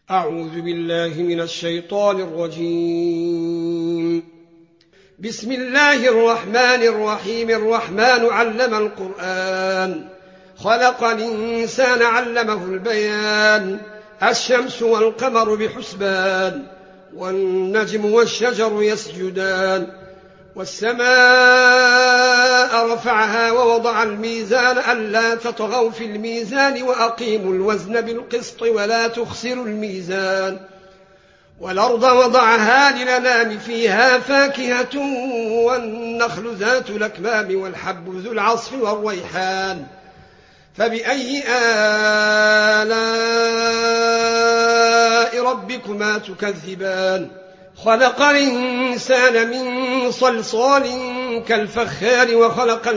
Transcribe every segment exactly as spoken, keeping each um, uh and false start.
أعوذ بالله من الشيطان الرجيم. بسم الله الرحمن الرحيم. الرحمن علم القرآن، خلق الإنسان علمه البيان. الشمس والقمر بحسبان، والنجم والشجر يسجدان. والسماء رفعها ووضع الميزان ألا تطغوا في الميزان وأقيموا الوزن بالقسط ولا تخسروا الميزان. والأرض وضعها للأنام فيها فاكهة والنخل ذات الأكمام والحب ذو العصف والريحان. فبأي آلاء ربكما تكذبان؟ خلق الإنسان من صلصال كالفخار وخلق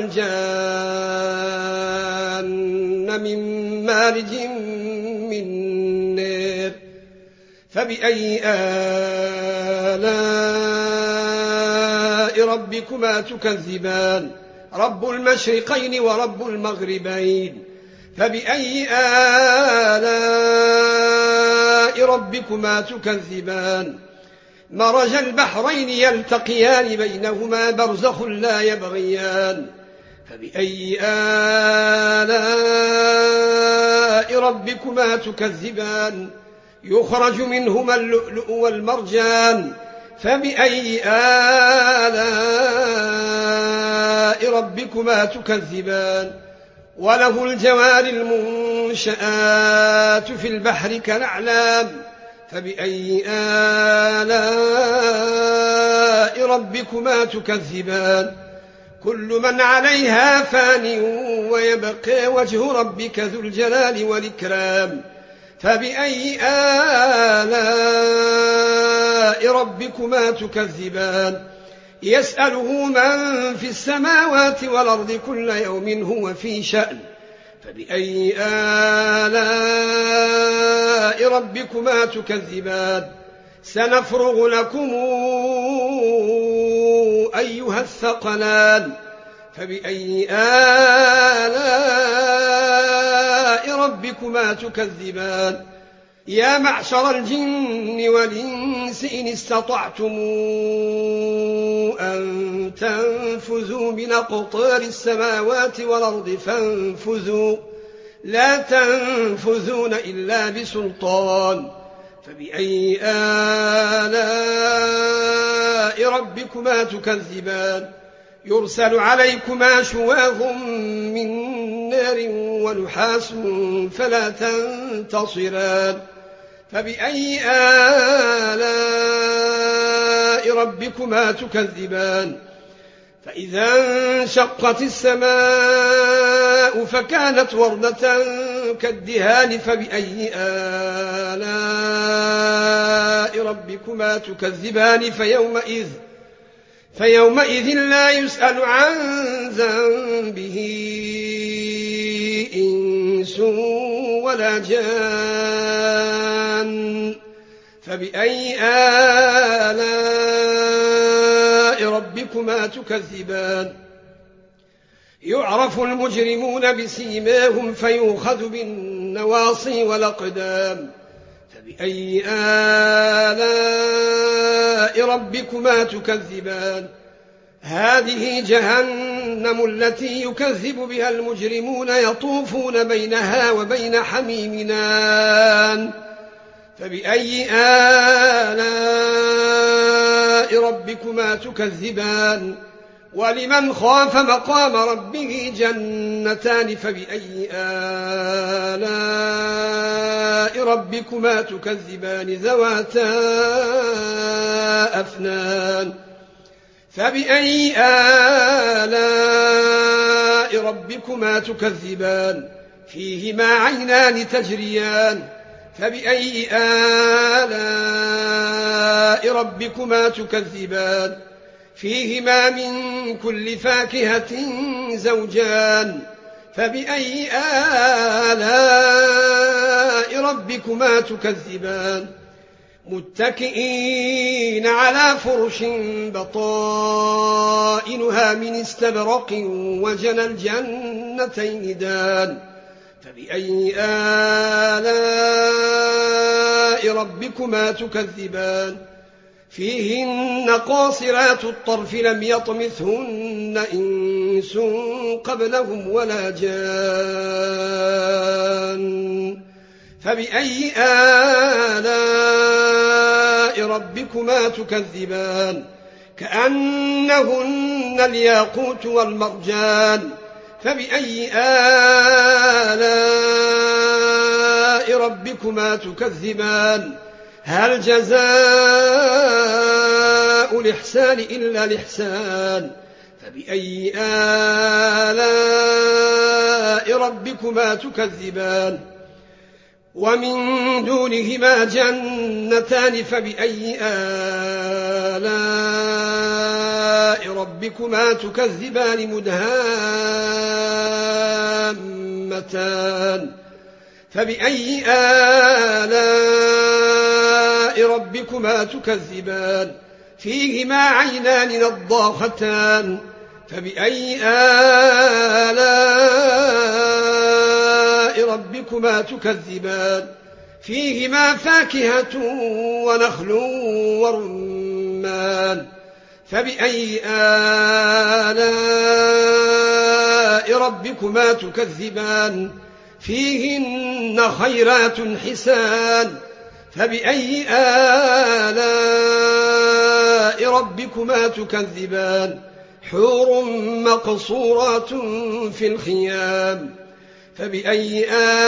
الجان من مارج من نار. فبأي آلاء ربكما تكذبان؟ رب المشرقين ورب المغربين. فبأي آلاء ربكما تكذبان؟ مرج البحرين يلتقيان بينهما برزخ لا يبغيان. فبأي آلاء ربكما تكذبان؟ يخرج منهما اللؤلؤ والمرجان. فبأي آلاء ربكما تكذبان؟ وله الجوار المنشآت في البحر كالأعلام. فبأي آلاء ربكما تكذبان؟ كل من عليها فان ويبقى وجه ربك ذو الجلال والإكرام. فبأي آلاء ربكما تكذبان؟ يسأله من في السماوات والأرض كل يوم هو في شأن. فبأي آلاء ربكما تكذبان؟ سنفرغ لكم أيها الثقلان. فبأي آلاء ربكما تكذبان؟ يا معشر الجن والإنس إن استطعتم أن تنفذوا من أقطار السماوات والأرض فانفذوا، لا تنفذون إلا بسلطان. فبأي آلاء ربكما تكذبان؟ يرسل عليكما شواظ من نار ونحاس فلا تنتصران. فبأي آلاء ربكما تكذبان؟ فإذا انشقت السماء فكانت وردة كالدهان. فبأي آلاء ربكما تكذبان؟ فيومئذ فيومئذ لا يسأل عن ذنبه إنس ولا جان. فبأي آلاء ربكما تكذبان؟ يعرف المجرمون بسيماهم فيؤخذ بالنواصي والأقدام. فبأي آلاء ربكما تكذبان؟ هذه جهنم التي يكذب بها المجرمون يطوفون بينها وبين حميم آن. فبأي آلاء ربكما تكذبان؟ ولمن خاف مقام ربه جنتان. فبأي آلاء ربكما تكذبان؟ ذواتا أفنان. فبأي آلاء ربكما تكذبان؟ فيهما عينان تجريان. فبأي آلاء ربكما تكذبان؟ فيهما من كل فاكهة زوجان. فبأي آلاء ربكما تكذبان؟ متكئين على فرش بطائنها من استبرق وجنى الجنتين دان. فبأي آلاء آلاء ربكما تكذبان فيهن قاصرات الطرف لم يطمثهن إنس قبلهم ولا جان فبأي آلاء ربكما تكذبان كأنهن الياقوت والمرجان فبأي آلاء ربكما تكذبان هل جزاء الإحسان إلا الإحسان فبأي آلاء ربكما تكذبان ومن دونهما جنتان فبأي آلاء ربكما تكذبان مدهامتان فبأي آلاء ربكما تكذبان فيهما عينان نضاختان فبأي آلاء ربكما تكذبان فيهما فاكهة ونخل ورمان فبأي آلاء ربكما تكذبان فيهن خيرات حسان فبأي آلاء ربكما تكذبان حور مقصورات في الخيام فبأي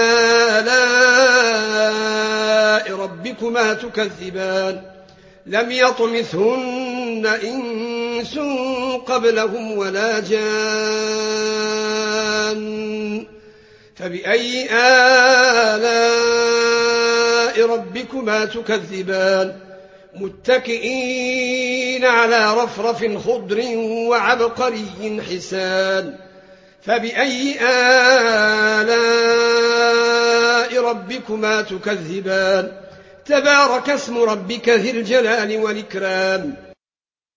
آلاء ربكما تكذبان لم يطمثهن إنس قبلهم ولا جان فبأي آلاء ربكما تكذبان متكئين على رفرف خضر وعبقري حسان فبأي آلاء ربكما تكذبان تبارك اسم ربك ذي الجلال والإكرام